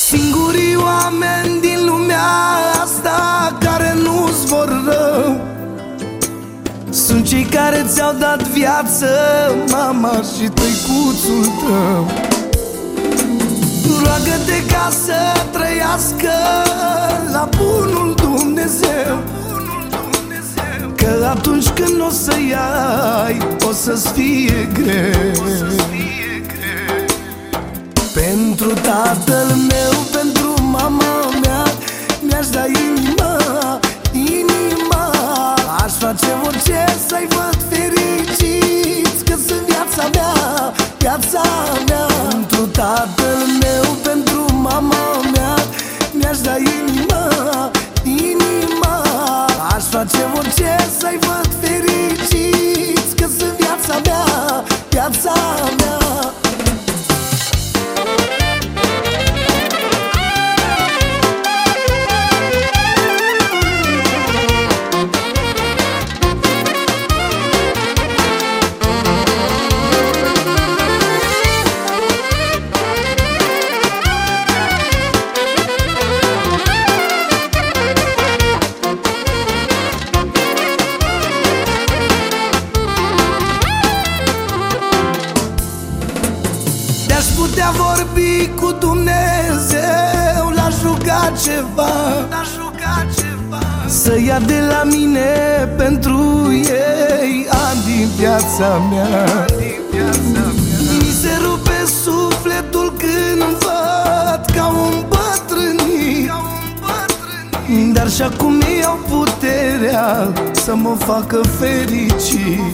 Singurii oameni din lumea asta care nu-ți vor rău sunt cei care ți-au dat viață, mama și tăicuțul tău. Roagă-te ca să trăiască la bunul Dumnezeu, că atunci când o să iai, o să-ți fie greu. Pentru tatăl meu, pentru mama mea, mi-aș da inima, inima. Aș face orice să-i văd fericiți, că sunt viața mea, viața mea. Pentru tatăl meu, pentru mama mea, mi-aș da inima, inima. Aș face orice să-i văd fericiți, că sunt viața mea, viața mea. Aș putea vorbi cu Dumnezeu, l-aș ruga ceva, să ia de la mine pentru ei ani din viața mea. Mi se rupe sufletul când îmi văd ca un bătrânit, dar și acum ei au puterea să mă facă fericit.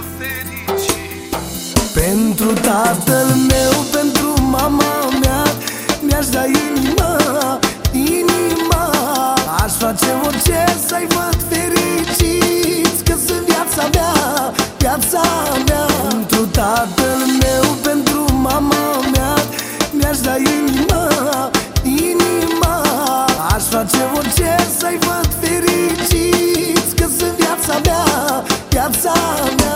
Pentru tatăl meu, pentru mama mea, mi-aș da inima, inima. Aș face orice să-i văd fericiți, că sunt viața mea, viața mea. Pentru tatăl meu, pentru mama mea, mi-aș da inima, inima. Aș face orice să-i văd fericiți, că sunt viața mea, viața mea.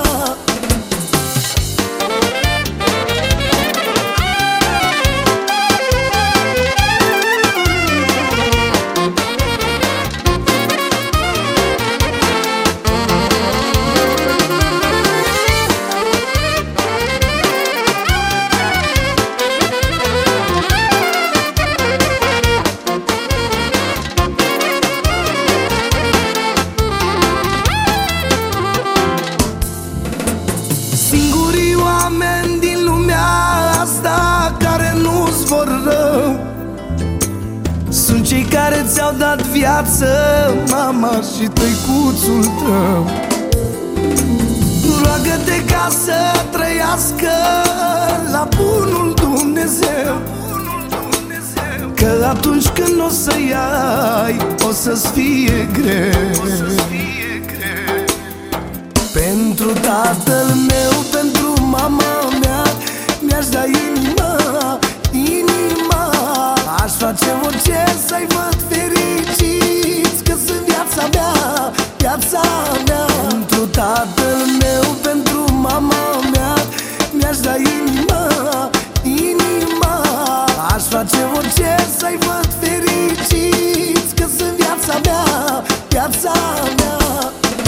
Singurii oameni din lumea asta care nu-ți vor rău sunt cei care ți-au dat viață, mama și tăicuțul tău. Roagă-te ca să trăiască la bunul Dumnezeu, că atunci când o să iai, o să-ți fie greu. Pentru tatăl meu, pentru mama mea, mi-aș da inima, inima. Aș face orice să-i văd fericiți, că sunt viața mea, viața mea. Pentru tatăl meu, pentru mama mea, mi-aș da inima, inima. Aș face orice să-i văd fericiți, că sunt viața mea, viața mea.